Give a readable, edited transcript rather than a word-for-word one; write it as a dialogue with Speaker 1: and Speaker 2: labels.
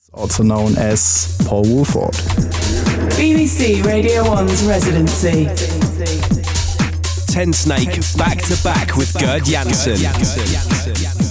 Speaker 1: also known as Paul Woolford.
Speaker 2: BBC Radio 1's residency.
Speaker 3: Ten Snake back to back with Gerd Jansen.